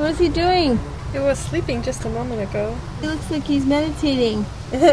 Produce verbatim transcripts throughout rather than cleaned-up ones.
What's he doing? He was sleeping just a moment ago. He looks like he's meditating.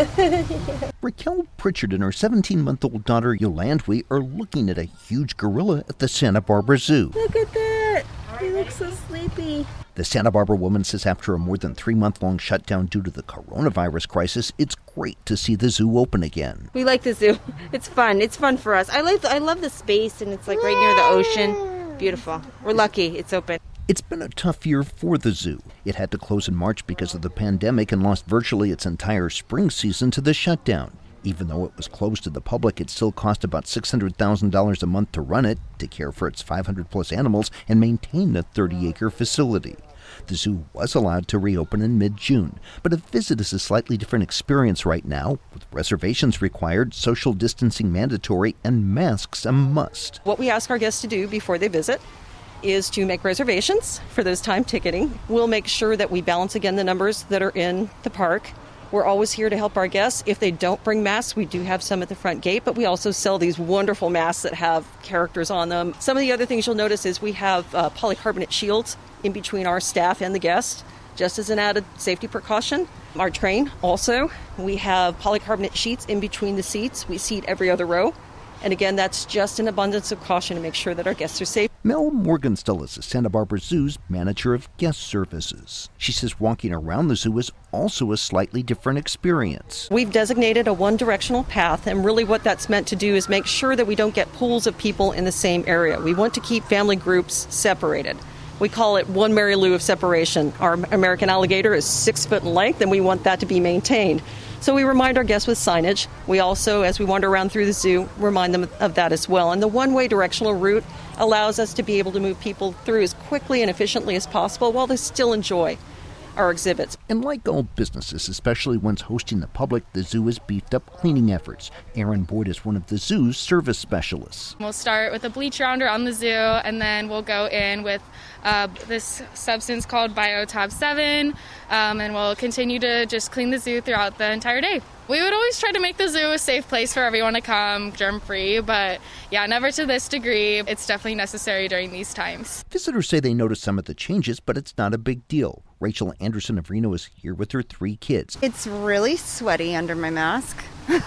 Yeah. Raquel Pritchard and her seventeen-month-old daughter Yolandwe are looking at a huge gorilla at the Santa Barbara Zoo. Look at that. He looks so sleepy. The Santa Barbara woman says after a more than three-month-long shutdown due to the coronavirus crisis, it's great to see the zoo open again. We like the zoo. It's fun. It's fun for us. I like. I love the space, and it's like right near the ocean. Beautiful. We're lucky it's open. It's been a tough year for the zoo. It had to close in March because of the pandemic and lost virtually its entire spring season to the shutdown. Even though it was closed to the public, it still cost about six hundred thousand dollars a month to run it, to care for its five hundred plus animals, and maintain the thirty acre facility. The zoo was allowed to reopen in mid-June, but a visit is a slightly different experience right now, with reservations required, social distancing mandatory, and masks a must. What we ask our guests to do before they visit is to make reservations for those time ticketing. We'll make sure that we balance again the numbers that are in the park. We're always here to help our guests. If they don't bring masks, we do have some at the front gate, but we also sell these wonderful masks that have characters on them. Some of the other things you'll notice is we have uh, polycarbonate shields in between our staff and the guests, just as an added safety precaution. Our train also, we have polycarbonate sheets in between the seats. We seat every other row. And again, that's just an abundance of caution to make sure that our guests are safe. Mel Morgenstell is the Santa Barbara Zoo's manager of guest services. She says walking around the zoo is also a slightly different experience. We've designated a one-directional path, and really what that's meant to do is make sure that we don't get pools of people in the same area. We want to keep family groups separated. We call it one Mary Lou of separation. Our American alligator is six foot in length, and we want that to be maintained. So we remind our guests with signage. We also, as we wander around through the zoo, remind them of that as well. And the one-way directional route allows us to be able to move people through as quickly and efficiently as possible while they still enjoy our exhibits. And like all businesses, especially ones hosting the public, the zoo has beefed up cleaning efforts. Erin Boyd is one of the zoo's service specialists. We'll start with a bleach rounder on the zoo, and then we'll go in with uh, this substance called Biotab seven, um, and we'll continue to just clean the zoo throughout the entire day. We would always try to make the zoo a safe place for everyone to come, germ-free, but yeah, never to this degree. It's definitely necessary during these times. Visitors say they notice some of the changes, but it's not a big deal. Rachel Anderson of Reno is here with her three kids. It's really sweaty under my mask,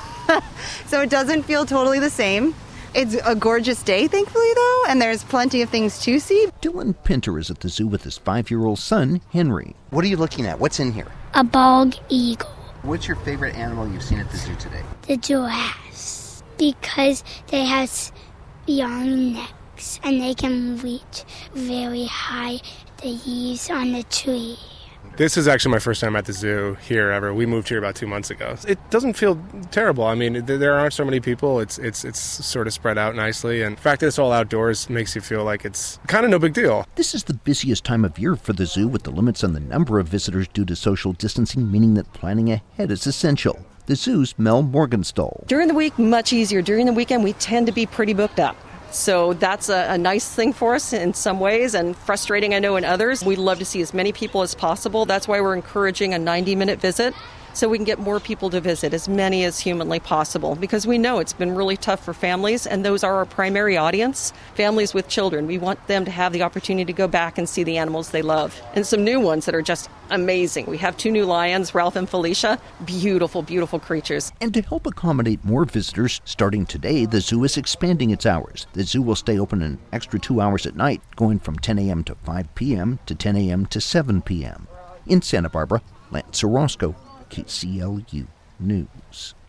so it doesn't feel totally the same. It's a gorgeous day, thankfully, though, and there's plenty of things to see. Dylan Pinter is at the zoo with his five-year-old son, Henry. What are you looking at? What's in here? A bald eagle. What's your favorite animal you've seen at the zoo today? The giraffes, because they have long necks and they can reach very high the leaves on the tree. This is actually my first time at the zoo here ever. We moved here about two months ago. It doesn't feel terrible. I mean, there aren't so many people. It's it's it's sort of spread out nicely. And the fact that it's all outdoors makes you feel like it's kind of no big deal. This is the busiest time of year for the zoo, with the limits on the number of visitors due to social distancing, meaning that planning ahead is essential. The zoo's Mel Morgenstell. During the week, much easier. During the weekend, we tend to be pretty booked up. So that's a, a nice thing for us in some ways, and frustrating, I know, in others. We'd love to see as many people as possible. That's why we're encouraging a ninety minute visit, so we can get more people to visit, as many as humanly possible, because we know it's been really tough for families, and those are our primary audience, families with children. We want them to have the opportunity to go back and see the animals they love, and some new ones that are just amazing. We have two new lions, Ralph and Felicia. Beautiful, beautiful creatures. And to help accommodate more visitors, starting today, the zoo is expanding its hours. The zoo will stay open an extra two hours at night, going from ten a.m. to five p.m. to ten a.m. to seven p.m. In Santa Barbara, Lance Orozco, K C L U News.